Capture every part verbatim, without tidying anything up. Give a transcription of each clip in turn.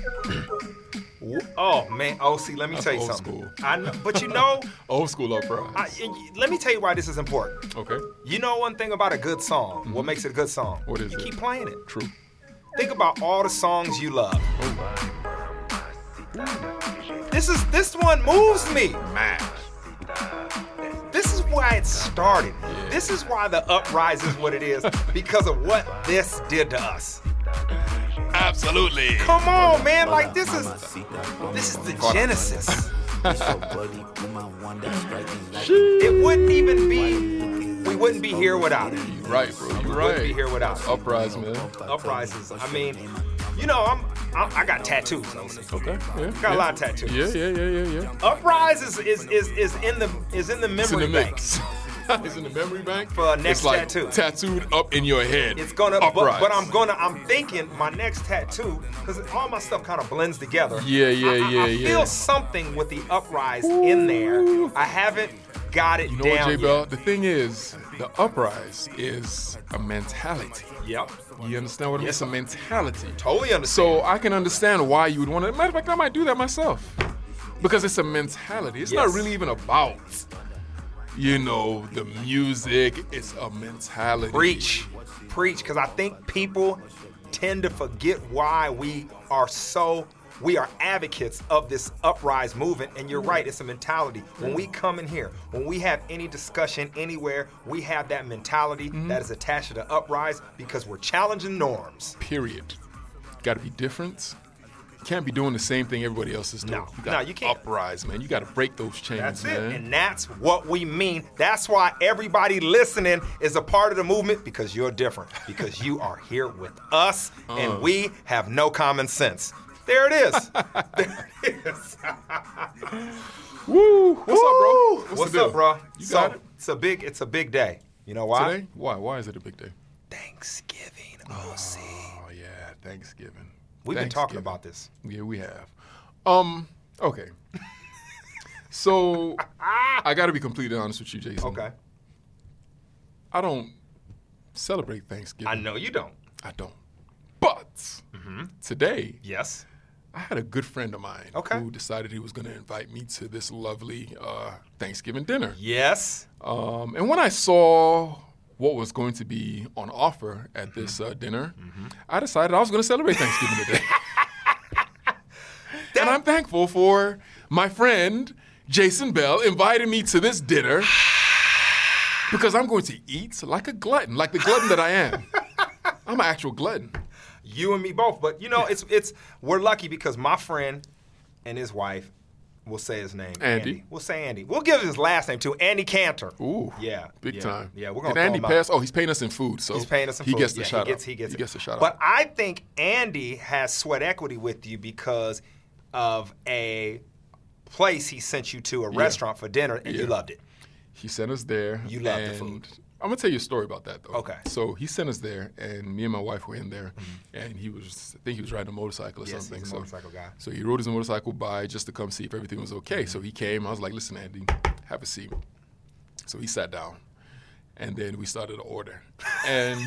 Oh man, O C, let me That's tell you old something. school. I know, but you know, Old school uprise. I, let me tell you why this is important. Okay. You know one thing about a good song, Mm-hmm. what makes it a good song? What is you it? keep playing it. True. Think about all the songs you love. This is this one moves me. Man. This is why it started. Yeah. This is why the uprise is what it is, because of what this did to us. Absolutely. Come on, man. Like this is this is the genesis. It wouldn't even be we wouldn't be here without it. You're right, bro. You're We right. wouldn't be here without it. Uprise, man. Uprises. I mean, you know, I'm, I'm I got tattoos. Okay. Yeah. Got yeah. a lot of tattoos. Yeah, yeah, yeah, yeah, yeah. Uprise is is, is is in the is in the It's in memory the bank. mix. It's in the memory bank. For a next it's like tattoo. tattooed up in your head. It's gonna, but, Uprise. but I'm gonna, I'm thinking my next tattoo, because all my stuff kind of blends together. Yeah, yeah, I, I, yeah, I yeah. feel something with the uprise in there. I haven't got it You know down what, J yet. Bell? The thing is, the uprise is a mentality. Yep. You understand what I mean? Yes, It's a mentality. Totally understand. So I can understand why you would want to. Matter of fact, I might do that myself. Because it's a mentality. It's Yes. not really even about, you know, the music. It's a mentality. Preach, preach, because I think people tend to forget why we are so, we are advocates of this uprise movement. And you're right, it's a mentality. When we come in here, when we have any discussion anywhere, we have that mentality that is attached to the uprise because we're challenging norms. Period. Got to be different. Can't be doing the same thing everybody else is doing. No, you got no, you can't. uprise, man. You got to break those chains, That's man. it, and that's what we mean. That's why everybody listening is a part of the movement, because you're different, because you are here with us, Uh. and we have no common sense. There it is. There it is. Woo! What's up, bro? What's, the up, deal? bro? You so, got it? It's a big, it's a big day. You know why? Today? Why? Why is it a big day? Thanksgiving, O C. Oh yeah, Thanksgiving. We've been talking Thanksgiving. about this. Yeah, we have. Um. Okay. So I got to be completely honest with you, Jason. Okay. I don't celebrate Thanksgiving. I know you don't. I don't. But Mm-hmm. today, Yes. I had a good friend of mine Okay. who decided he was going to invite me to this lovely uh, Thanksgiving dinner. Yes. Um, and when I saw what was going to be on offer at this uh, dinner, I decided I was going to celebrate Thanksgiving today. And I'm thankful for my friend Jason Bell inviting me to this dinner because I'm going to eat like a glutton, like the glutton that I am. I'm an actual glutton. You and me both. But you know, it's it's we're lucky because my friend and his wife, we'll say his name. Andy. We'll say Andy. We'll give his last name too. Andy Cantor. Ooh, Yeah. big yeah, time. Yeah, we're gonna Did throw Andy him out. pass? Oh, he's paying us in food, so He's paying us some he food. gets the yeah, shout he gets, out. He gets, he gets the shout But out. I think Andy has sweat equity with you because of a place he sent you to, a restaurant for dinner, and you Yeah. loved it. He sent us there. You love the and food. I'm gonna tell you a story about that though. Okay. So he sent us there, and me and my wife were in there, and he was, I think he was riding a motorcycle or Yes, something. he's a so, motorcycle guy. So he rode his motorcycle by just to come see if everything was okay. So he came. I was like, "Listen, Andy, have a seat." So he sat down, and then we started to order. And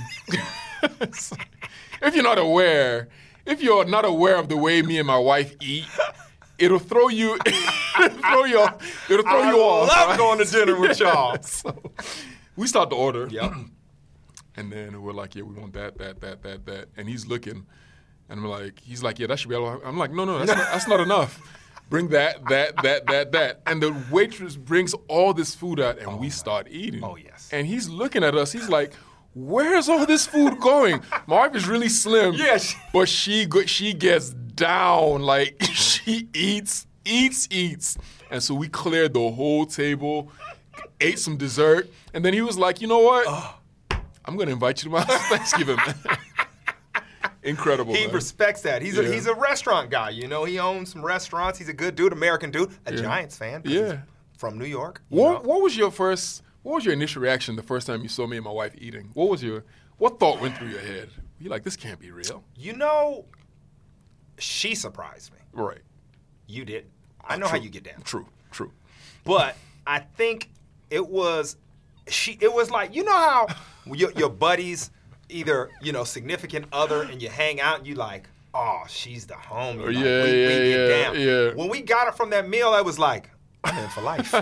so, if you're not aware, if you're not aware of the way me and my wife eat, it'll throw you, it'll throw you, it'll throw I you off. love right? going to dinner with y'all. So we start to order. Yep. And then we're like, yeah, we want that, that, that, that, that. And he's looking, and we're like, he's like, yeah, that should be all. I'm like, no, no, that's not, that's not enough. Bring that, that, that, that, that. And the waitress brings all this food out, and we start eating. Oh, yes. And he's looking at us. He's like, where's all this food going? My wife is really slim. Yeah, she- But she go, she gets down. Like, she eats, eats, eats. And so we cleared the whole table, ate some dessert. And then he was like, you know what? I'm going to invite you to my Thanksgiving, man. Incredible, He man. respects that. He's Yeah. a he's a restaurant guy. You know, he owns some restaurants. He's a good dude, American dude, a Giants fan. 'cause Yeah. he's from New York. you What, know. what was your first, what was your initial reaction the first time you saw me and my wife eating? What was your, what thought went through your head? You like, this can't be real. You know, she surprised me. Right. You did. I know how you get down. True, true. But I think it was she. It was like, you know how your, your buddies, either, you know, significant other, and you hang out and you like, oh, she's the homie. Like, yeah, we, yeah, we get yeah, down. yeah. When we got her from that meal, I was like, I'm in for life.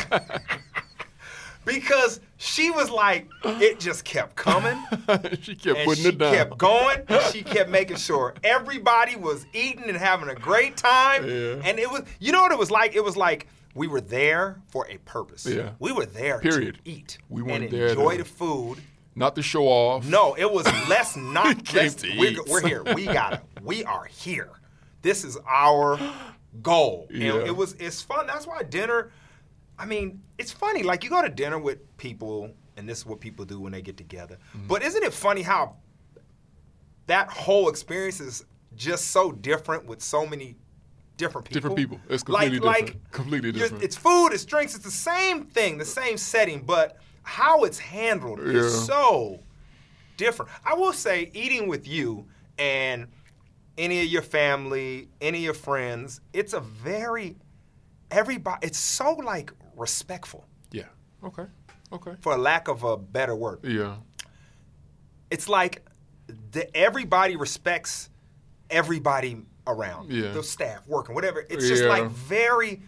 Because she was like, it just kept coming. she kept and putting she it down. kept going. And she kept making sure everybody was eating and having a great time. Yeah. And it was, you know what it was like? It was like we were there for a purpose. Yeah. We were there Period. to eat We and weren't there enjoy to- the food. Not to show off. No, it was let's not. came let's, to we're, eat. we're here. We got it. We are here. This is our goal. Yeah. And it was. It's fun. That's why dinner. I mean, it's funny. Like you go to dinner with people, and this is what people do when they get together. Mm-hmm. But isn't it funny how that whole experience is just so different with so many different people? Different people. It's completely like, different. Like, Completely you're- different. It's food. It's drinks. It's the same thing. The same setting, but how it's handled Yeah. is so different. I will say, eating with you and any of your family, any of your friends, it's a very everybody. It's so like respectful, Yeah. Okay. Okay. for lack of a better word. Yeah. It's like the, everybody respects everybody around. Yeah. The staff, working, whatever. It's just Yeah. like very.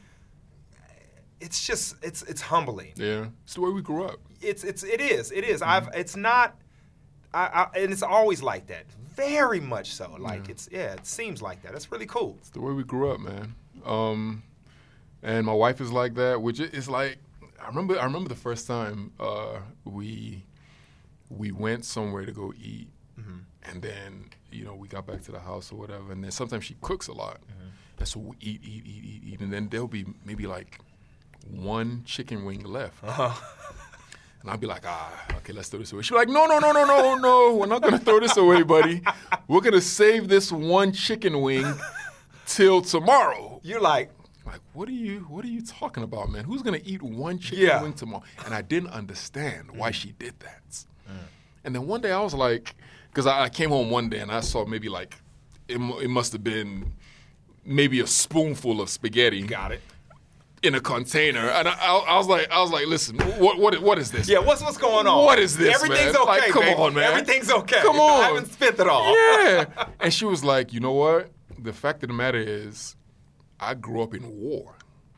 It's just it's it's humbling. Yeah. It's the way we grew up. It's it's it is it is. Mm-hmm. I've it's not. I, I and it's always like that. Very much so. Like Yeah. it's yeah. It seems like that. It's really cool. It's the way we grew up, man. Um, and my wife is like that, which is like I remember. I remember the first time uh, we we went somewhere to go eat, Mm-hmm. and then you know we got back to the house or whatever, and then sometimes she cooks a lot, Mm-hmm. and so we eat, eat, eat, eat, eat, and then there'll be maybe like one chicken wing left. Uh-huh. And I'd be like, ah, okay, let's throw this away. She'd be like, no, no, no, no, no, no. We're not going to throw this away, buddy. We're going to save this one chicken wing till tomorrow. You're like, Like, what are you what are you talking about, man? Who's going to eat one chicken Yeah. wing tomorrow? And I didn't understand why she did that. And then one day I was like, because I, I came home one day and I saw maybe like, it, mu- it must have been maybe a spoonful of spaghetti got it. in a container. And I, I, I was like, I was like, listen, what what what is this? Yeah. What's what's going on? What is this, Everything's man? okay. Like, come baby. on, man. Everything's okay. Come on. I haven't spent it all. Yeah. And she was like, you know what? The fact of the matter is, I grew up in war.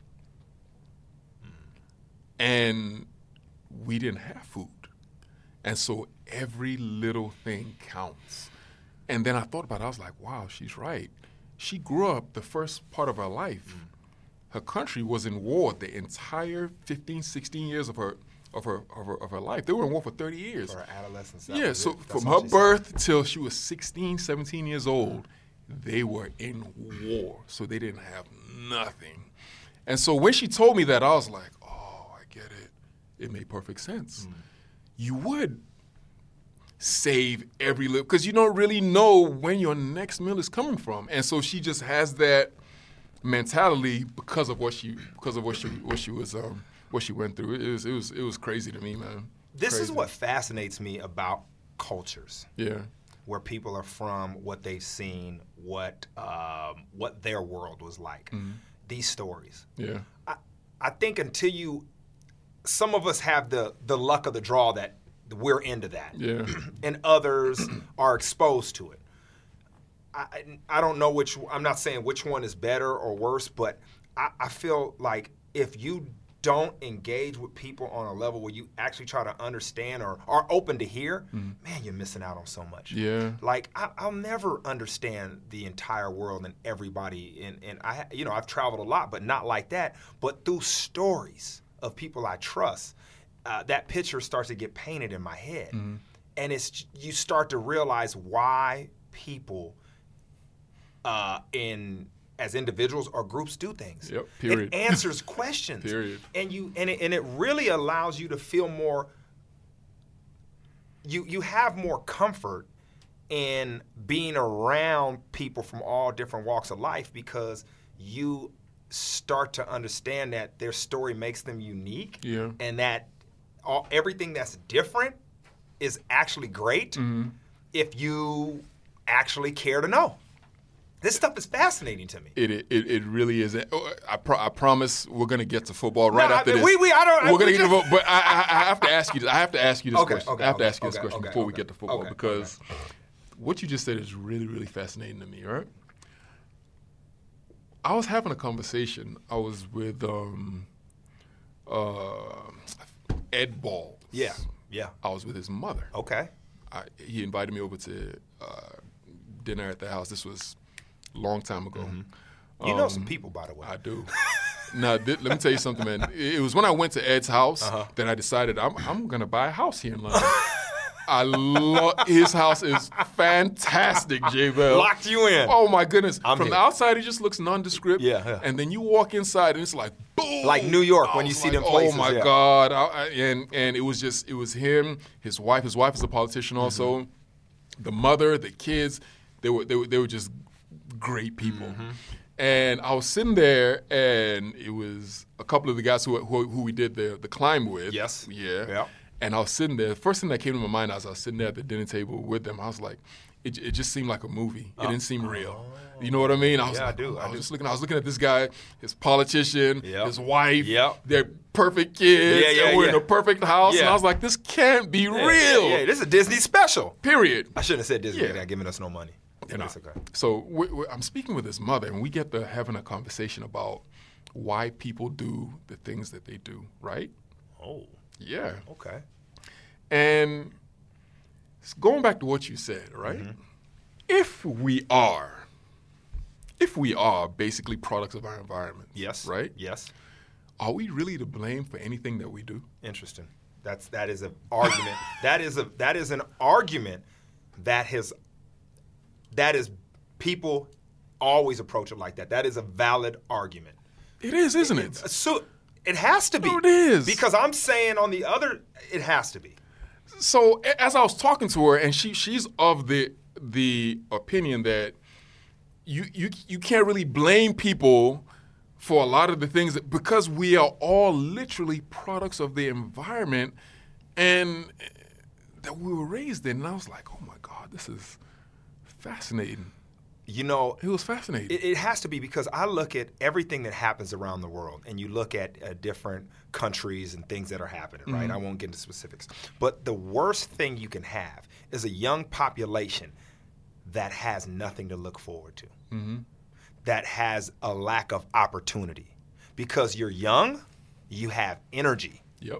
And we didn't have food. And so every little thing counts. And then I thought about it. I was like, wow, she's right. She grew up the first part of her life. Her country was in war the entire fifteen, sixteen years of her of her of her, of her life. They were in war for thirty years. For adolescence. Yeah, so That's from what her she said. birth till she was sixteen, seventeen years old, they were in war. So they didn't have nothing. And so when she told me that, I was like, oh, I get it. It made perfect sense. Mm. You would save every little, because you don't really know when your next meal is coming from. And so she just has that mentality because of what she because of what she what she was um what she went through. It was it was it was crazy to me, man. This is Crazy. what fascinates me about cultures. Yeah. Where people are from, what they've seen, what um, what their world was like. Mm-hmm. These stories. Yeah. I, I think until you, some of us have the the luck of the draw that we're into that, Yeah. and others are exposed to it. I I don't know which. I'm not saying which one is better or worse, but I, I feel like if you don't engage with people on a level where you actually try to understand or are open to hear, man, you're missing out on so much. Yeah. Like I, I'll never understand the entire world and everybody, and and I, you know, I've traveled a lot, but not like that. But through stories of people I trust, uh, that picture starts to get painted in my head, Mm-hmm. and it's you start to realize why people, uh, in as individuals or groups do things. Yep, period. It answers questions. Period. And you and it, and it really allows you to feel more. You you have more comfort in being around people from all different walks of life because you start to understand that their story makes them unique. Yeah. And that all, everything that's different is actually great Mm-hmm. if you actually care to know. This stuff is fascinating to me. It it, it really is. I, pro- I promise we're gonna get to football right No, I after mean, this. we- we- I don't- We're we gonna get to just- football, but I, I, I have to ask you. I have to ask you this Okay, question. okay, I have to okay, ask you this okay, question okay, before we okay, get to football okay, because what you just said is really, really fascinating to me, right? I was having a conversation. I was with um, uh, Ed Balls. Yeah, yeah. I was with his mother. Okay. I, he invited me over to uh, dinner at the house. This was a long time ago. Mm-hmm. You um, know some people, by the way. I do. Now, th- let me tell you something, man. It was when I went to Ed's house uh-huh. that I decided I'm, I'm going to buy a house here in London. I love his house is fantastic, J-Bell. Locked you in. Oh my goodness! I'm From here. the outside, it just looks nondescript. Yeah, yeah. And then you walk inside, and it's like boom, like New York I when you see like, them places. Oh my yeah. God! I, I, and and it was just it was him, his wife. His wife is a politician also. Mm-hmm. The mother, the kids, they were they were they were just great people. Mm-hmm. And I was sitting there, and it was a couple of the guys who who, who we did the the climb with. Yes. Yeah. Yeah. And I was sitting there. The first thing that came to my mind as I was sitting there at the dinner table with them, I was like, it, it just seemed like a movie. It uh, didn't seem real. You know what I mean? I was yeah, like, I do. I, I was do. just looking. I was looking at this guy, his politician, yep. his wife, yep. their perfect kids, yeah, yeah, and we're yeah. in a perfect house. Yeah. And I was like, this can't be yeah, real. Yeah, yeah, this is a Disney special. Period. I shouldn't have said Disney. Yeah. They're not giving us no money. You know, okay. So we, we, I'm speaking with his mother, and we get to having a conversation about why people do the things that they do, right? Oh. Yeah. Okay. And going back to what you said, right? Mm-hmm. If we are, if we are basically products of our environment, yes, right? Yes. Are we really to blame for anything that we do? Interesting. That's that is an argument. that is a that is an argument that has that is people always approach it like that. That is a valid argument. It is, isn't it? it? So it has to be. No, it is. Because I'm saying on the other, it has to be. So as I was talking to her, and she she's of the the opinion that you you you can't really blame people for a lot of the things that, because we are all literally products of the environment and that we were raised in. And I was like, oh my God, this is fascinating. You know, it was fascinating. It, it has to be, because I look at everything that happens around the world, and you look at uh, different countries and things that are happening, right? Mm-hmm. I won't get into specifics. But the worst thing you can have is a young population that has nothing to look forward to, mm-hmm. that has a lack of opportunity. Because you're young, you have energy. Yep.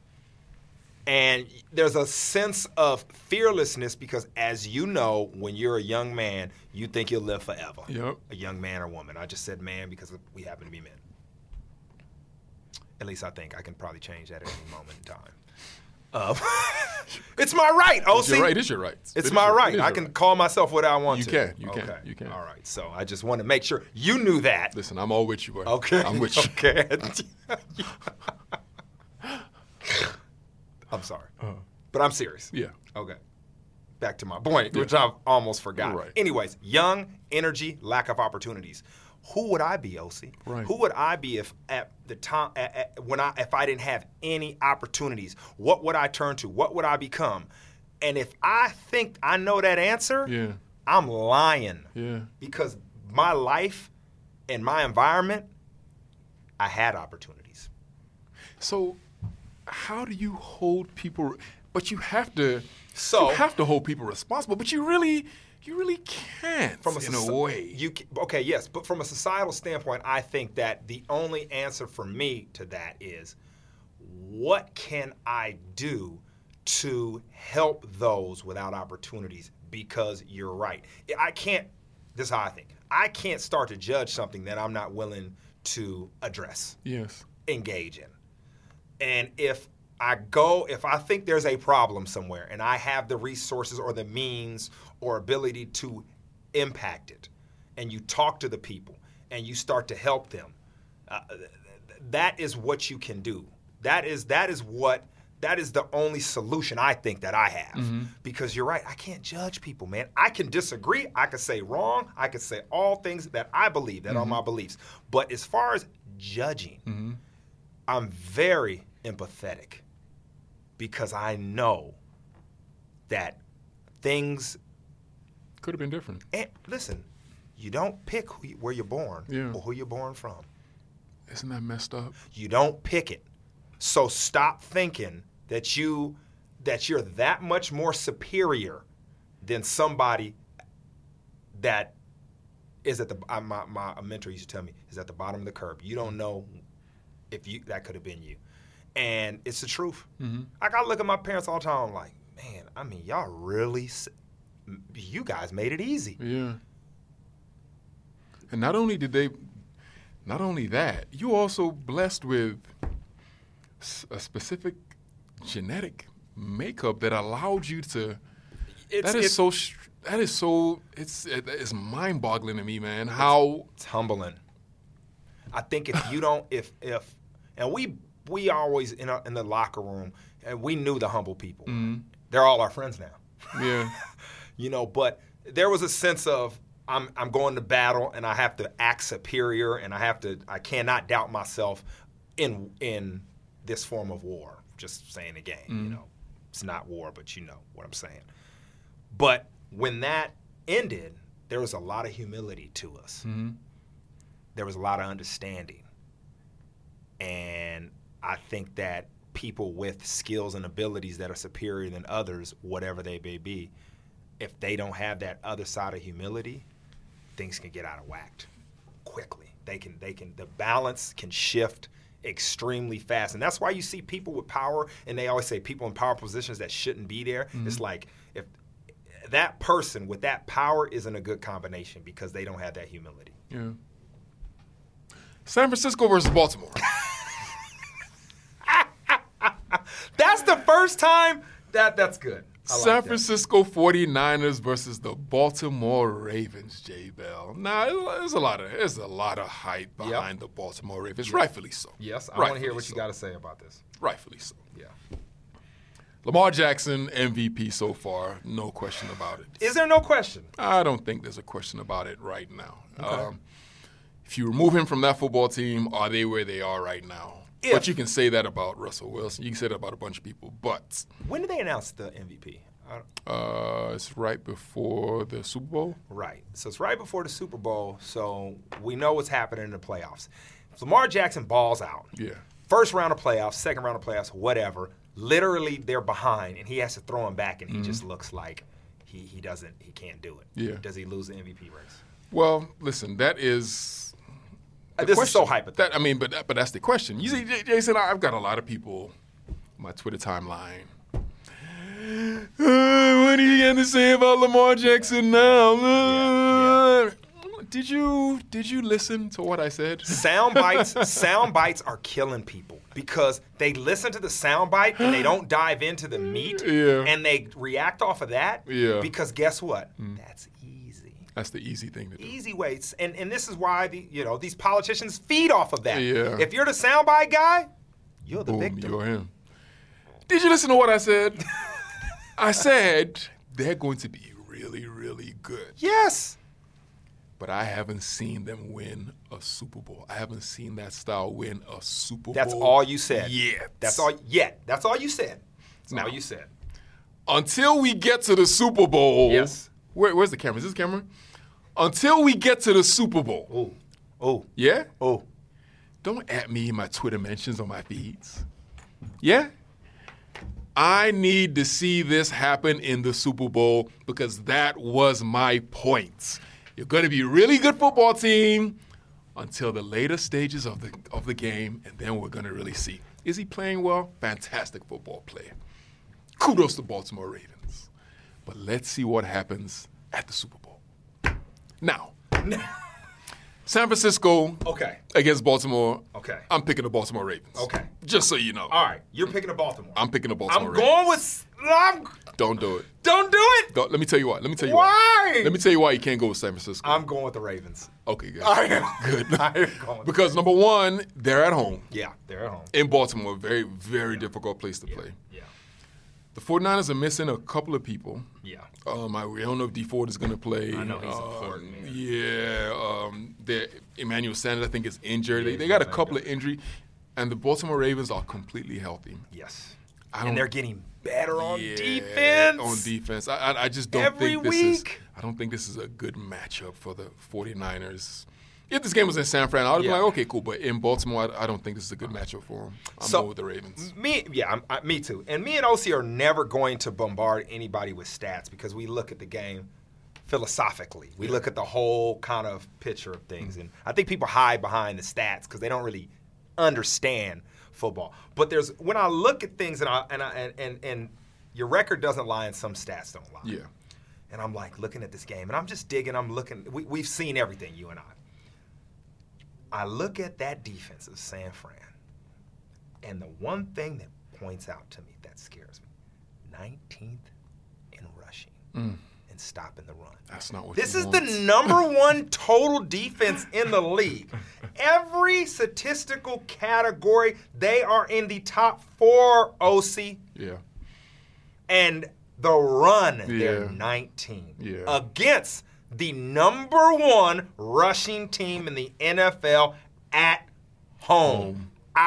And there's a sense of fearlessness because, as you know, when you're a young man, you think you'll live forever. Yep. A young man or woman. I just said man because we happen to be men. At least I think. I can probably change that at any moment in time. Uh, it's my right, O C. It's your right. It's your right. It's it my your, right. It I can right. call myself what I want you to. Can, you okay. can. You can. All right. So I just want to make sure you knew that. Listen, I'm all with you, boy. Okay. I'm with you. Okay. I'm sorry. Uh-huh. But I'm serious. Yeah. Okay. Back to my point, yeah. which I've almost forgot. Right. Anyways, young, energy, lack of opportunities. Who would I be, O C? Right. Who would I be if at the time at, at, when I if I didn't have any opportunities? What would I turn to? What would I become? And if I think I know that answer, yeah. I'm lying. Yeah. Because my life and my environment, I had opportunities. So how do you hold people? But you have to. So you have to hold people responsible. But you really, you really can't. From a in soci- a way. You can, okay, yes, but from a societal standpoint, I think that the only answer for me to that is, what can I do to help those without opportunities? Because you're right. I can't. This is how I think. I can't start to judge something that I'm not willing to address. Yes. Engage in. And if I go, if I think there's a problem somewhere and I have the resources or the means or ability to impact it, and you talk to the people and you start to help them, uh, that is what you can do. That is that is what that is the only solution I think that I have. Mm-hmm. Because you're right, I can't judge people, man. I can disagree, I can say wrong, I can say all things that I believe, that mm-hmm. are my beliefs. But as far as judging, mm-hmm. I'm very empathetic. Because I know that things could have been different. And listen, you don't pick who you, where you're born yeah. or who you're born from. Isn't that messed up? You don't pick it. So stop thinking that you that you're that much more superior than somebody that is at the uh, my my mentor used to tell me is at the bottom of the curb. You don't know if you that could have been you, and it's the truth. Mm-hmm. Like I look at my parents all the time. I'm like, man, I mean, y'all really, you guys made it easy. Yeah. And not only did they, not only that, you also blessed with a specific genetic makeup that allowed you to. It's, that is it's, so. That is so. It's it's mind-boggling to me, man. How it's humbling. I think if you don't, if if, and we we always in a, in the locker room, and we knew the humble people. Mm-hmm. They're all our friends now. Yeah. You know, but there was a sense of I'm I'm going to battle and I have to act superior and I have to I cannot doubt myself in in this form of war. Just saying again, mm-hmm. you know, it's not war, but you know what I'm saying. But when that ended, there was a lot of humility to us. Mm-hmm. There was a lot of understanding. And I think that people with skills and abilities that are superior than others, whatever they may be, if they don't have that other side of humility, things can get out of whack quickly. They can, they can, the balance can shift extremely fast. And that's why you see people with power, and they always say people in power positions that shouldn't be there. Mm-hmm. It's like if that person with that power isn't a good combination because they don't have that humility. Yeah. San Francisco versus Baltimore. That's the first time that that's good. I San like Francisco forty-niners versus the Baltimore Ravens, J Bell. Nah, there's a lot of there's a lot of hype behind yep. the Baltimore Ravens, yep. rightfully so. Yes, I want to hear what so. you got to say about this. Rightfully so. Yeah. Lamar Jackson, M V P so far, no question about it. Is there no question? I don't think there's a question about it right now. Okay. Um, if you remove him from that football team, are they where they are right now? If, but you can say that about Russell Wilson. You can say that about a bunch of people. But when did they announce the M V P? Uh, it's right before the Super Bowl. Right. So it's right before the Super Bowl. So we know what's happening in the playoffs. If Lamar Jackson balls out. Yeah. First round of playoffs, second round of playoffs, whatever. Literally, they're behind, and he has to throw him back, and he mm-hmm. just looks like he he doesn't he can't do it. Yeah. Does he lose the M V P race? Well, listen, that is. Uh, this question. is so hypothetical. That, I mean, but but that's the question. You see, Jason, I've got a lot of people on my Twitter timeline. Uh, what are you going to say about Lamar Jackson now? Uh, yeah, yeah. Did you did you listen to what I said? Sound bites, sound bites are killing people because they listen to the sound bite and they don't dive into the meat, yeah. and they react off of that. Yeah. Because guess what? Mm. That's easy. That's the easy thing to do. Easy weights, and and this is why the you know these politicians feed off of that. Yeah. If you're the sound bite guy, you're the Boom, victim. You're him. Did you listen to what I said? I said they're going to be really, really good. Yes. But I haven't seen them win a Super Bowl. I haven't seen that style win a Super Bowl. That's all you said. Yet. That's all. Yet. That's all you said. That's now, all you said. Until we get to the Super Bowl. Yes. Where, where's the camera? Is this the camera? Until we get to the Super Bowl. Oh. Oh. Yeah? Oh. Don't at me in my Twitter mentions on my feeds. Yeah? I need to see this happen in the Super Bowl because that was my point. You're going to be a really good football team until the later stages of the of the game, and then we're going to really see. Is he playing well? Fantastic football player. Kudos to Baltimore Ravens. But let's see what happens at the Super Bowl. Now, San Francisco okay. against Baltimore. Okay. I'm picking the Baltimore Ravens. Okay. Just so you know. All right. You're picking the Baltimore. I'm picking the Baltimore I'm Ravens. going with... I'm, Don't do it. Don't do it. Don't, let me tell you why. Let me tell you why. why. Let me tell you why you can't go with San Francisco. I'm going with the Ravens. Okay, good. I am. Good. I am going because, number one, they're at home. Yeah, they're at home. In Baltimore, very, very yeah. difficult place to yeah. play. Yeah. The 49ers are missing a couple of people. Yeah. Um, I, we don't know if D Ford is going to play. I know he's um, important, man. Yeah. Um, Emmanuel Sanders, I think, is injured. Yeah, they, they got a couple of injuries. And the Baltimore Ravens are completely healthy. Yes. I and they're getting better on yeah, defense. On defense. I, I, I just don't Every think this week. is I don't think this is a good matchup for the 49ers. if this game was in San Fran, I would Yeah. be like, okay, cool. But in Baltimore, I, I don't think this is a good matchup for him. I'm So- going with the Ravens. Me, yeah, I'm, I, me too. And me and O C are never going to bombard anybody with stats because we look at the game philosophically. We look at the whole kind of picture of things. And I think people hide behind the stats because they don't really understand football. But there's when I look at things and I and I, and, and and your record doesn't lie and some stats don't lie. Yeah. And I'm like looking at this game and I'm just digging. I'm looking. We, we've seen everything, you and I. I look at that defense of San Fran, and the one thing that points out to me that scares me: nineteenth in rushing Mm. and stopping the run. That's not what This you is want. the number one total defense in the league. Every statistical category, they are in the top four, O C. Yeah. And the run, they're Yeah. nineteen. Yeah. Against the number one rushing team in the N F L at home,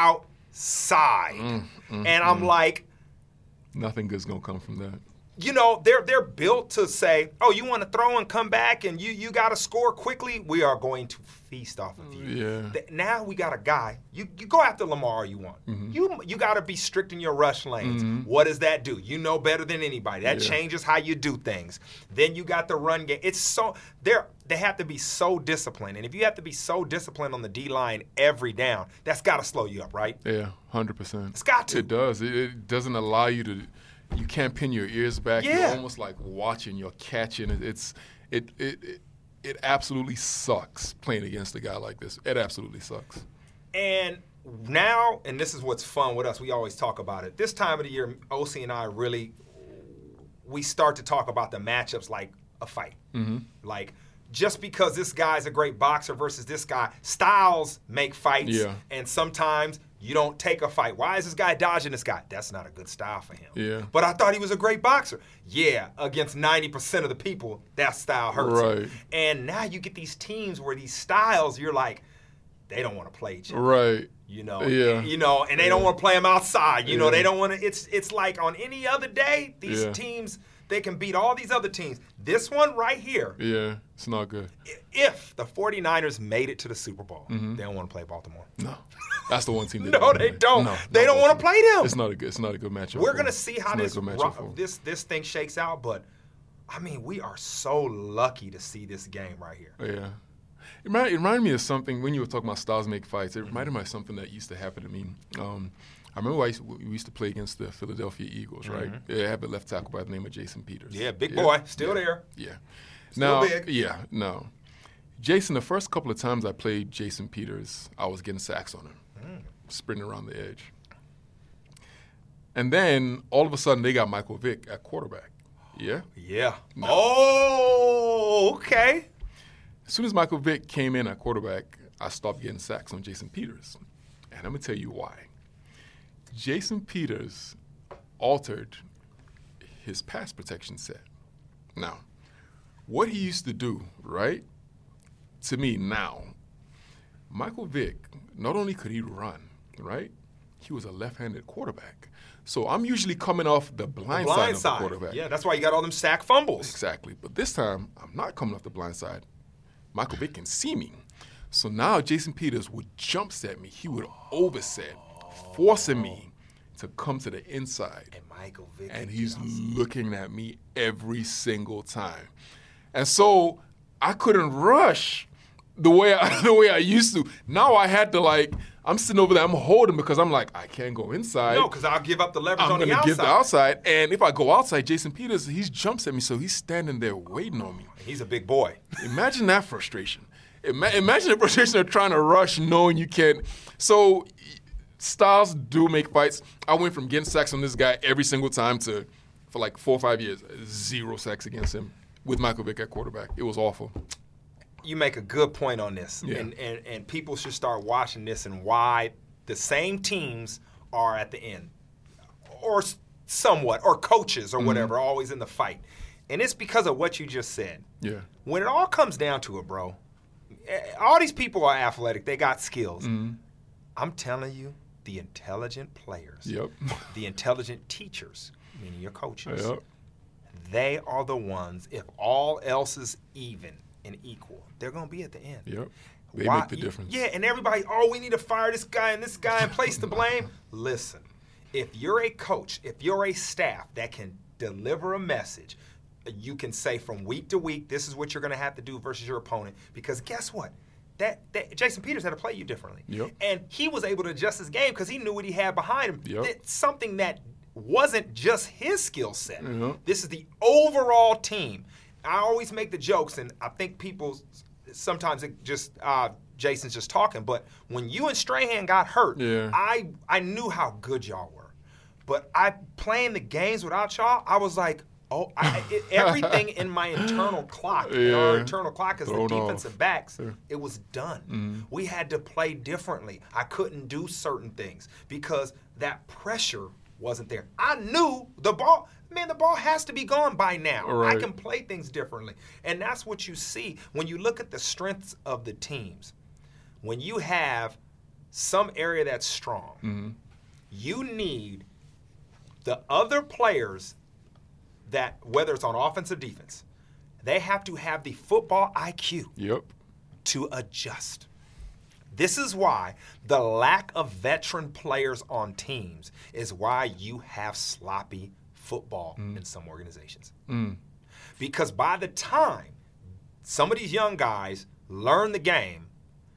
outside. Mm, mm, and I'm mm. like, Nothing good's going to come from that. you know, they're they're built to say, oh, you want to throw and come back and you you got to score quickly? We are going to feast off of you. Yeah. Th- Now we got a guy. You you go after Lamar all you want. Mm-hmm. You you got to be strict in your rush lanes. Mhm. What does that do? You know better than anybody. That Yeah. changes how you do things. Then you got the run game. It's so they're they have to be so disciplined. And if you have to be so disciplined on the D line every down, that's got to slow you up, right? Yeah, one hundred percent. It's got to. It does. It, it doesn't allow you to, you can't pin your ears back. Yeah. You're almost like watching, you're catching. It, it's, it, it, it, it absolutely sucks playing against a guy like this. It absolutely sucks. And now, and this is what's fun with us, we always talk about it. This time of the year, O C and I really, we start to talk about the matchups like a fight. Mm-hmm. Like, just because this guy's a great boxer versus this guy, styles make fights. Yeah. And sometimes you don't take a fight. Why is this guy dodging this guy? That's not a good style for him. Yeah. But I thought he was a great boxer. Yeah, against ninety percent of the people, that style hurts. him. Right. And now you get these teams where these styles, you're like, they don't want to play each other. Right. You know, Yeah. you know, and they Yeah. don't want to play them outside. You know, Yeah. they don't want to. It's it's like on any other day, these Yeah. teams they can beat all these other teams. This one right here, Yeah, it's not good. i- if the 49ers made it to the Super Bowl, Mm-hmm. they don't want to play Baltimore. No. That's the one team they No, don't they play. don't. No, They not don't wanna Baltimore. play them. It's not a good. It's not a good matchup. We're for gonna them. see It's how not a this good matchup ro- for them. this this thing shakes out, but I mean, we are so lucky to see this game right here. Yeah. It reminded, it reminded me of something when you were talking about styles make fights. It reminded me of something that used to happen to me. Um, I remember I used, we used to play against the Philadelphia Eagles, right? Yeah, I have a left tackle by the name of Jason Peters. Yeah, big boy, still yeah, there. Yeah. Still now, big. Yeah, no. Jason, the first couple of times I played Jason Peters, I was getting sacks on him, Mm. sprinting around the edge. And then all of a sudden they got Michael Vick at quarterback. Yeah. Yeah. Oh, okay. As soon as Michael Vick came in at quarterback, I stopped getting sacks on Jason Peters. And I'm going to tell you why. Jason Peters altered his pass protection set. Now, what he used to do, right, to me now, Michael Vick, not only could he run, right, he was a left-handed quarterback. So I'm usually coming off the blind, The side blind of side. the quarterback. Yeah, that's why you got all them sack fumbles. Exactly. But this time, I'm not coming off the blind side. Michael Vick can see me. So now Jason Peters would jump set me. He would overset, forcing me to come to the inside. And Michael Vick. And he's looking at me every single time. And so I couldn't rush the way I, the way I used to. Now I had to, like, I'm sitting over there, I'm holding because I'm like, I can't go inside. No, because I'll give up the leverage I'm on the going to outside. give the outside. And if I go outside, Jason Peters, he jumps at me, so he's standing there waiting on me. He's a big boy. Imagine that frustration. Ima- imagine the frustration of trying to rush knowing you can't. So styles do make fights. I went from getting sacks on this guy every single time to, for like four or five years, zero sacks against him with Michael Vick at quarterback. It was awful. You make a good point on this. Yeah. And, and, and people should start watching this and why the same teams are at the end. Or s- somewhat. Or coaches or whatever, always in the fight. And it's because of what you just said. Yeah. When it all comes down to it, bro, eh, all these people are athletic. They got skills. Mm-hmm. I'm telling you, the intelligent players, Yep. the intelligent teachers, meaning your coaches, Yep. they are the ones, if all else is even and equal, they're going to be at the end. Yep. They Why, make the difference. Yeah, and everybody, oh, we need to fire this guy and this guy and place the blame. Listen, if you're a coach, if you're a staff that can deliver a message, you can say from week to week, this is what you're going to have to do versus your opponent. Because guess what? That, that Jason Peters had to play you differently. Yep. And he was able to adjust his game because he knew what he had behind him. Yep. It's something that wasn't just his skill set. Yep. This is the overall team. I always make the jokes, and I think people sometimes it just uh, Jason's just talking. But when you and Strahan got hurt, yeah. I I knew how good y'all were. But I playing the games without y'all, I was like, oh, I, it, everything in my internal clock, yeah. in our internal clock as Thrown the defensive off. backs, Yeah. it was done. Mm-hmm. We had to play differently. I couldn't do certain things because that pressure wasn't there. I knew the ball, man, the ball has to be gone by now. Right. I can play things differently. And that's what you see when you look at the strengths of the teams. When you have some area that's strong, mm-hmm. you need the other players that, whether it's on offense or defense, they have to have the football I Q Yep. to adjust. This is why the lack of veteran players on teams is why you have sloppy football mm. in some organizations. Mm. Because by the time some of these young guys learn the game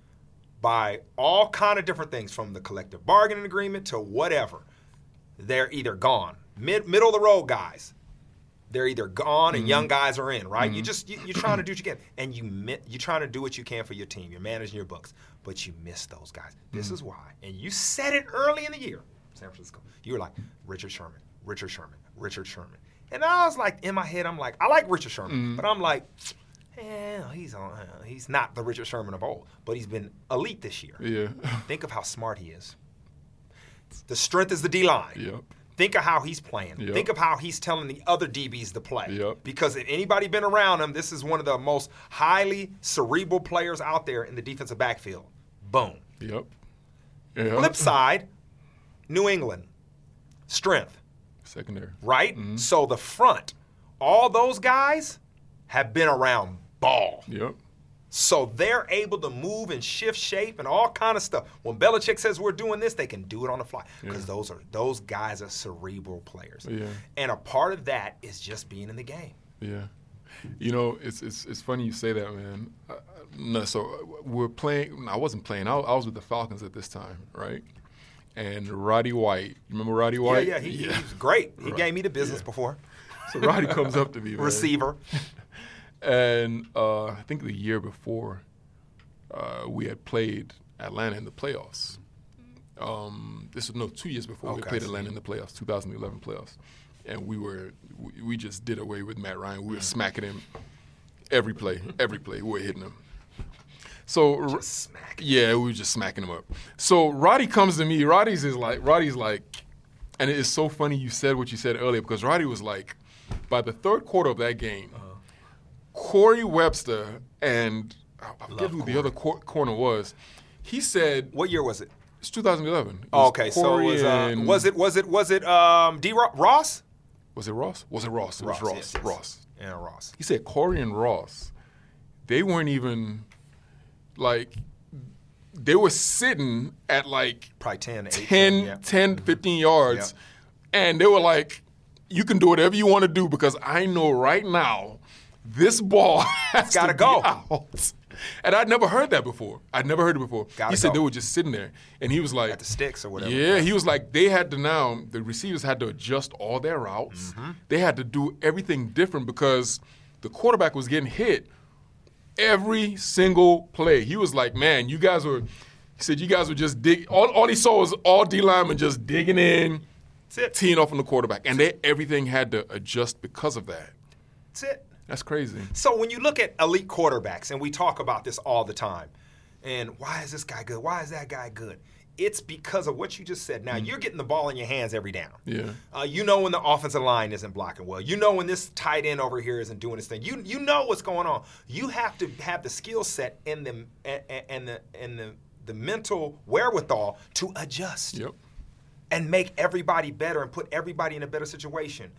by all kind of different things, from the collective bargaining agreement to whatever, they're either gone. Mid, middle of the road guys, they're either gone and mm-hmm. young guys are in, right? Mm-hmm. You just, you, you're trying to do what you can. And you, you're trying to do what you can for your team. You're managing your books. But you miss those guys. This mm-hmm. is why. And you said it early in the year, San Francisco. You were like, Richard Sherman, Richard Sherman, Richard Sherman. And I was like, in my head, I'm like, I like Richard Sherman. Mm-hmm. But I'm like, eh, he's on, uh, he's not the Richard Sherman of old. But he's been elite this year. Yeah. Think of how smart he is. The strength is the D-line. Yep. Think of how he's playing. Yep. Think of how he's telling the other D Bs to play. Yep. Because if anybody been around him, this is one of the most highly cerebral players out there in the defensive backfield. Boom. Yep. yep. Flip side, New England, strength. Secondary. Right? Mm-hmm. So the front, all those guys have been around ball. Yep. So they're able to move and shift shape and all kind of stuff. When Belichick says we're doing this, they can do it on the fly because yeah. those are those guys are cerebral players. Yeah. And a part of that is just being in the game. Yeah. You know, it's it's it's funny you say that, man. Uh, no, so we're playing. I wasn't playing. I, I was with the Falcons at this time, right? And Roddy White, you remember Roddy White? Yeah, yeah, he, yeah. he was great. He right. gave me the business yeah. before. So Roddy comes up to me, man. Receiver. And uh, I think the year before, uh, we had played Atlanta in the playoffs. Um, this was no two years before okay, we played Atlanta in the playoffs, two thousand eleven playoffs, and we were we, we just did away with Matt Ryan. We were smacking him every play, every play. We were hitting him. So just smacking. Yeah, we were just smacking him up. So Roddy comes to me. Roddy's is like Roddy's like, and it is so funny you said what you said earlier because Roddy was like, by the third quarter of that game. Uh-huh. Corey Webster and I forget who Corey. the other cor- corner was. He said, "What year was it?" It's two thousand eleven. It oh, okay, so it was, uh, was it was it was it um, D. Ross? Was it Ross? Was it Ross? It Ross, was Ross. yes, yes. Ross. Yeah, Ross. He said Corey and Ross. They weren't even like they were sitting at like probably ten, eighteen, ten, yeah. ten, fifteen yards, yeah. and they were like, "You can do whatever you want to do because I know right now." This ball has gotta to go. Be out. And I'd never heard that before. I'd never heard it before. Gotta he said go. they were just sitting there. And he was like... At the sticks or whatever. Yeah, he was like, they had to now, the receivers had to adjust all their routes. Mm-hmm. They had to do everything different because the quarterback was getting hit every single play. He was like, man, you guys were... He said, you guys were just dig. All, all he saw was all D linemen just digging in, That's it. teeing off on the quarterback. And they everything had to adjust because of that. That's it. That's crazy. So when you look at elite quarterbacks, and we talk about this all the time, and why is this guy good? Why is that guy good? It's because of what you just said. Now, mm. you're getting the ball in your hands every down. Yeah. Uh, you know when the offensive line isn't blocking well. You know when this tight end over here isn't doing his thing. You you know what's going on. You have to have the skill set and the and, and the and the the mental wherewithal to adjust. Yep. And make everybody better and put everybody in a better situation.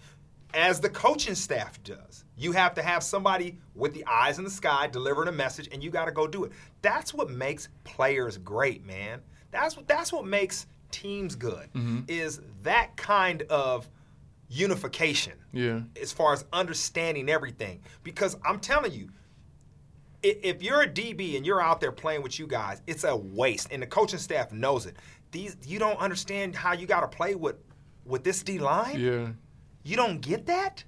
as the coaching staff does. You have to have somebody with the eyes in the sky delivering a message, and you got to go do it. That's what makes players great, man. That's what that's what makes teams good. Mm-hmm. Is that kind of unification. Yeah. As far as understanding everything, because I'm telling you, if you're a D B and you're out there playing with you guys, it's a waste, and the coaching staff knows it. These you don't understand how you got to play with with this D line. Yeah. You don't get that?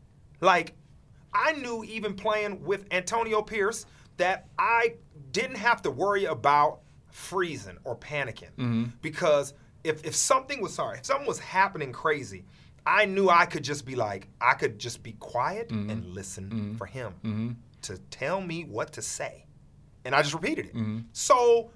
Like, I knew even playing with Antonio Pierce that I didn't have to worry about freezing or panicking. Mm-hmm. Because if, if something was, sorry, if something was happening crazy, I knew I could just be like, I could just be quiet mm-hmm. and listen mm-hmm. for him mm-hmm. to tell me what to say. And I just repeated it. Mm-hmm. So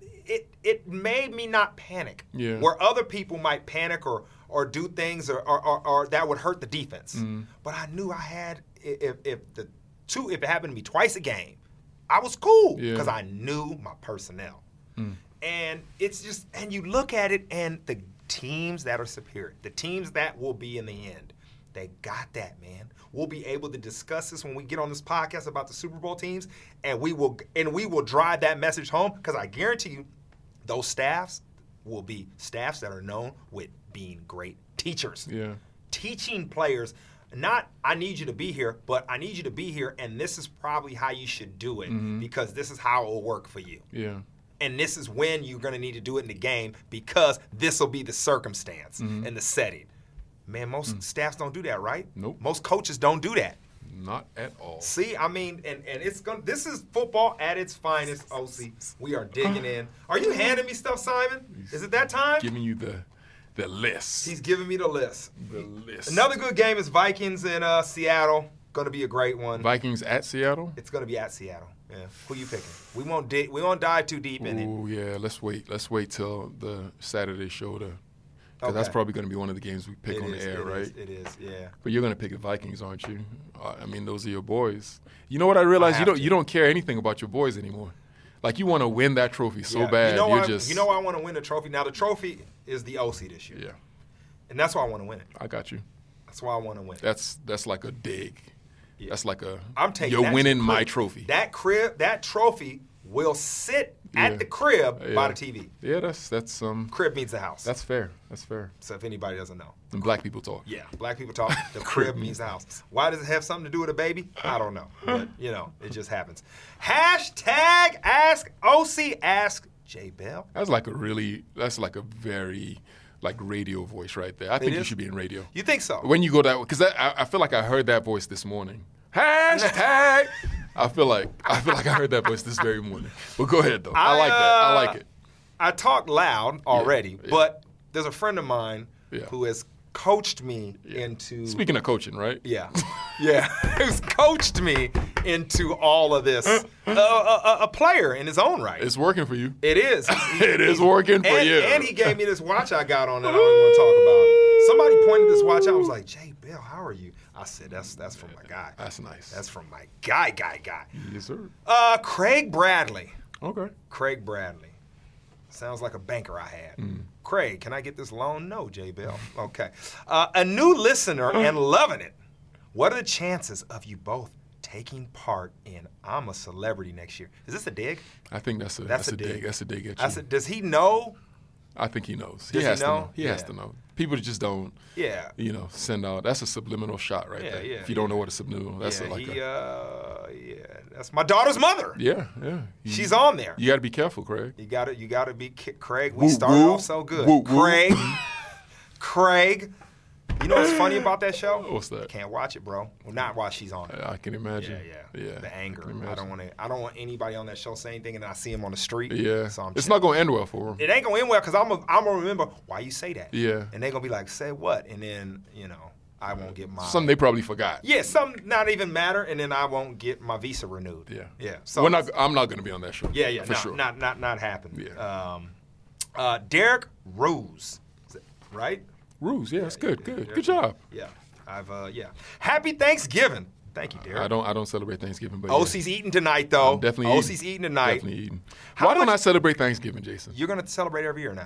it it made me not panic. Yeah. Where other people might panic or or do things or, or, or, or that would hurt the defense. Mm-hmm. But I knew I had, if, if the two, if it happened to me twice a game, I was cool because yeah. I knew my personnel. Mm. And it's just, and you look at it and the teams that are superior, the teams that will be in the end, they got that, man. We'll be able to discuss this when we get on this podcast about the Super Bowl teams, and we will and we will drive that message home because I guarantee you those staffs will be staffs that are known with being great teachers. Yeah. Teaching players, not I need you to be here, but I need you to be here, and this is probably how you should do it mm-hmm. because this is how it will work for you. Yeah. And this is when you're going to need to do it in the game because this will be the circumstance mm-hmm. and the setting. Man, most mm. staffs don't do that, right? Nope. Most coaches don't do that. Not at all. See, I mean, and, and it's going this is football at its finest, O C. We are digging in. Are you handing me stuff, Simon? Is it that time? Giving you the the list. He's giving me the list. The list. Another good game is Vikings in uh, Seattle. Going to be a great one. Vikings at Seattle? It's going to be at Seattle. Yeah. Who you picking? We won't dig, we won't dive too deep in it. Oh, yeah. Let's wait. Let's wait till the Saturday show to because Okay. that's probably going to be one of the games we pick It on is, the air, it right? is, it is, yeah. But you're going to pick the Vikings, aren't you? Uh, I mean, those are your boys. You know what I realized? I you don't to. you don't care anything about your boys anymore. Like you want to win that trophy so Yeah. bad. You know You're I, just you know I want to win the trophy. Now the trophy is the O C this year. Yeah. And that's why I want to win it. I got you. That's why I want to win it. That's that's like a dig. Yeah. That's like a I'm taking you're that winning to the my crib. trophy. That crib, that trophy will sit Yeah. at the crib Yeah. by the T V. Yeah, that's that's um Crib means the house. that's fair. That's fair. So if anybody doesn't know. And black people talk. Yeah, black people talk. The crib means the house. Why does it have something to do with a baby? I don't know. But, you know, it just happens. Hashtag Ask O C, Ask J Bell. That's like a really that's like a very like radio voice right there. I think you is? should be in radio. You think so? When you go that way, because I, I feel like I heard that voice this morning. Hashtag. I feel like I feel like I heard that voice this very morning. But go ahead though. I, I, like that. I uh, like it. I talk loud already, yeah. but there's a friend of mine Yeah. who has coached me Yeah. into Speaking of coaching, right? Yeah, yeah. Who's coached me into all of this. Uh, a, a, a player in his own right. It's working for you. It is. It is working for and, you. And he gave me this watch I got on that I don't even want to talk about. Somebody pointed this watch out. I was like, Jay Bill, how are you? I said, that's that's from my guy. That's nice. That's from my guy, guy, guy. Yes, sir. Uh, Craig Bradley. Okay. Craig Bradley. Sounds like a banker I had. Mm. Craig, can I get this loan? No, J Bill. Okay. Uh, a new listener and loving it. What are the chances of you both taking part in I'm a Celebrity next year? Is this a dig? I think that's a That's that's, a a dig. dig. That's a dig at you. I said, does he know? I think he knows. Does he he has know? to know. He has Yeah. to know. People just don't, Yeah. you know, send out. That's a subliminal shot right Yeah, there. yeah, if you don't yeah. know what a subliminal, that's yeah, a, like he, a. uh, yeah, that's my daughter's mother. Yeah, yeah. You, She's on there. You got to be careful, Craig. You got to, you got to be Ki- Craig. We Woo, started woo. off so good. Woo, woo. Craig, Craig. You know what's funny about that show? What's that? Can't watch it, bro. Well, not while she's on it. I, I can imagine. Yeah, yeah, yeah. The I anger. can I, imagine. don't want to. I don't want anybody on that show saying anything, and I see him on the street. Yeah, So I'm it's chill. not going to end well for him. It ain't gonna end well because I'm. A, I'm gonna remember why you say that. Yeah. And they gonna be like, say what? And then you know, I won't get my. Something they probably forgot. Yeah, something not even matter, and then I won't get my visa renewed. Yeah. Yeah. So We're not. I'm not going to be on that show. Yeah, yeah. for no, sure. Not not not happen. Yeah. Um, uh, Derek Rose, Is it right? Rules. Yeah, it's good. Good. Derek Good job. Yeah. I've uh yeah. Happy Thanksgiving. Thank you, Derek. I don't. I don't celebrate Thanksgiving, but O yeah. C's eating tonight though. I'm definitely O eating. C's eating tonight. Definitely eating. How Why don't much- I celebrate Thanksgiving, Jason? You're gonna celebrate every year now.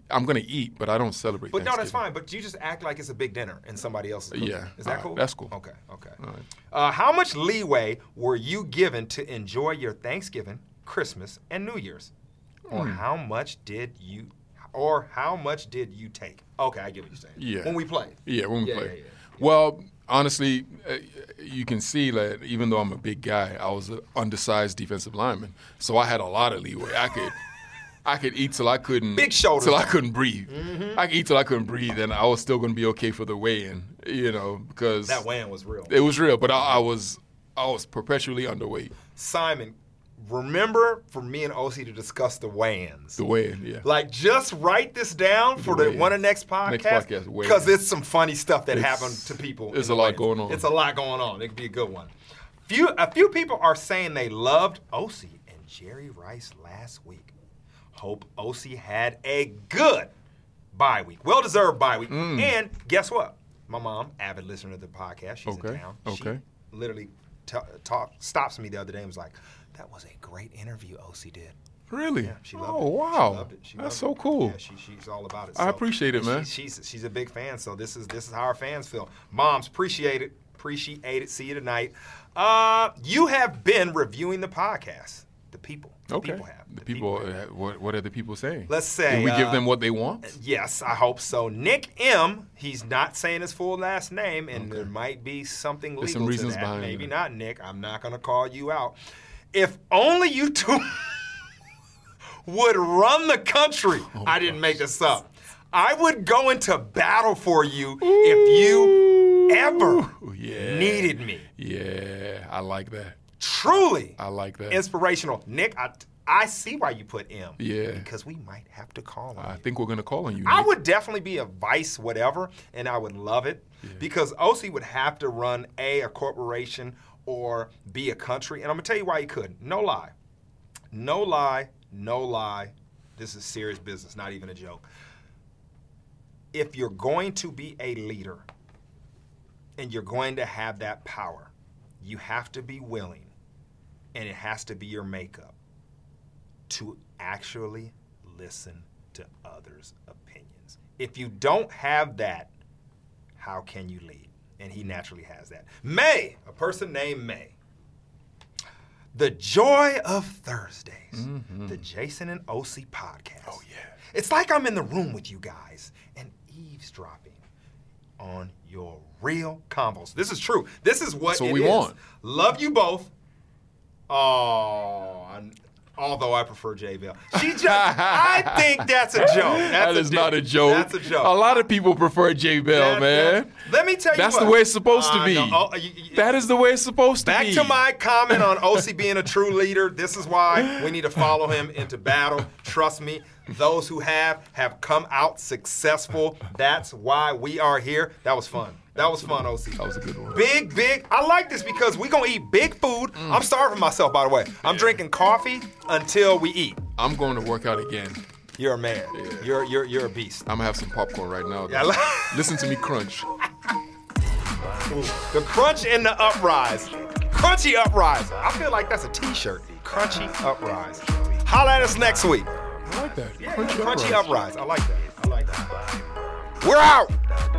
I'm gonna eat, but I don't celebrate. But no, that's Thanksgiving. fine. But you just act like it's a big dinner and somebody else is cooking. Yeah. Is that All right. cool? That's cool. Okay, okay. All right. Uh, how much leeway were you given to enjoy your Thanksgiving, Christmas, and New Year's? Or Hmm. how much did you, or how much did you take? Okay, I get what you're saying. Yeah. When we played. Yeah, when we Yeah, play. yeah, yeah. Well, honestly, uh, you can see that even though I'm a big guy, I was an undersized defensive lineman, so I had a lot of leeway. I could, I could eat till I couldn't. Big shoulders. Till I couldn't breathe. Mm-hmm. I could eat till I couldn't breathe, and I was still going to be okay for the weigh-in. You know, because That weigh-in was real. it was real, but I, I was, I was perpetually underweight. Simon, remember for me and O C to discuss the weigh-ins. The weigh-in, yeah. Like, just write this down for the, weigh-in. one of the next podcast. Next podcast, weigh-in. Because it's some funny stuff that It's- happened to people. there's in the a lot weigh-ins. going on. It's a lot going on. It could be a good one. Few, a few people are saying they loved O C and Jerry Rice last week. Hope O C had a good bye week. Well-deserved bye week. Mm. And guess what? My mom, avid listener to the podcast, she's in Okay, town. okay. She literally t- talk, stops me the other day and was like, that was a great interview O C did. Really? Yeah, she loved oh, it. wow. She loved it. She That's loved so it. cool. Yeah, she, she's all about it. I So, appreciate it, man. She's, she's she's a big fan, so this is this is how our fans feel. Moms, appreciate it. Appreciate it. See you tonight. Uh, you have been reviewing the podcast. The people. The Okay. people have. The people, uh, what, what are the people saying? Let's say, Did we give uh, them what they want? Yes, I hope so. Nick M, he's not saying his full last name, and there might be something legal There's some reasons to that. behind Maybe it. not, Nick. I'm not going to call you out. If only you two would run the country. Oh, I didn't make this up. I would go into battle for you if you ever Ooh, yeah. needed me. Yeah, I like that. Truly I like that. inspirational. Nick, I, I see why you put M. Yeah. Because we might have to call on I you. think we're going to call on you. I Nick. would definitely be a vice whatever, and I would love it because O C would have to run A, a corporation, or B, a country. And I'm going to tell you why he couldn't. No lie. No lie. No lie. This is serious business, not even a joke. If you're going to be a leader and you're going to have that power, you have to be willing, and it has to be your makeup, to actually listen to others' opinions. If you don't have that, how can you lead? And he naturally has that. May, a person named May. The joy of Thursdays. Mm-hmm. The Jason and O C podcast. Oh, yeah. It's like I'm in the room with you guys and eavesdropping on your real combos. This is true. This is what That's what it we is. want. Love you both. Oh, I, although I prefer J Bell. She just, I think that's a joke. That's That a is joke. not a joke. That's a joke. A lot of people prefer J Bell, That- man. that- let me tell you That's what. the way it's supposed to Uh, be. no, oh, you- you- That is the way it's supposed to Back be. to my comment on O C being a true leader. This is why we need to follow him into battle. Trust me, those who have have come out successful. That's why we are here. That was fun. That was fun, O C. That was a good one. Big, big. I like this because we're going to eat big food. Mm. I'm starving myself, by the way. I'm drinking coffee until we eat. I'm going to work out again. You're a man. Yeah. You're you're you're a beast. I'm going to have some popcorn right now. Yeah, I like- Listen to me crunch. The crunch and the uprise. Crunchy uprise. I feel like that's a t-shirt. Crunchy uprise. Holla at us next week. I like that. Yeah, Crunchy crunchy uprise. uprise. I like that. I like that. We're out.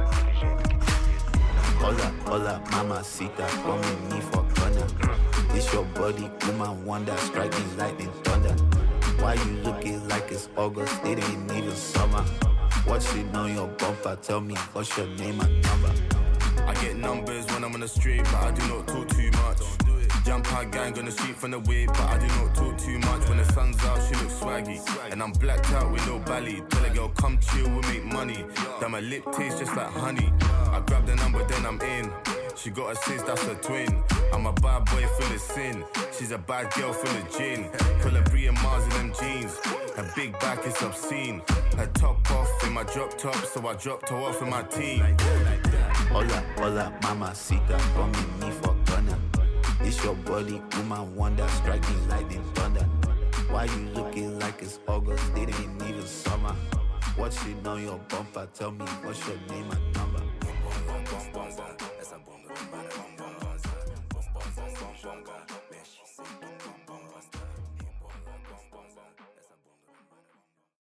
Hola, hola, mamacita, come me for corner. This your body, woman, one that striking lightning thunder. Why you looking like it's August? It ain't even summer. What's it on your bumper? Tell me what's your name and number. I get numbers when I'm on the street, but I do not talk too much. Jump out gang on the street from the way, but I do not talk too much. When the sun's out, she looks swaggy. And I'm blacked out with no belly. Tell a girl, come chill, we'll make money. That my lip tastes just like honey. I grab the number, then I'm in. She got a sis, that's her twin. I'm a bad boy full of sin. She's a bad girl full of gin. Pull a Brie and Mars in them jeans. Her big back is obscene. Her top off in my drop top, so I dropped her off in my team. Hola, hola, mamacita, come me for corner. This your body, woman, one that striking lightning thunder. Why you looking like it's August? It ain't even summer. What's it on your bumper? Tell me what's your name and number.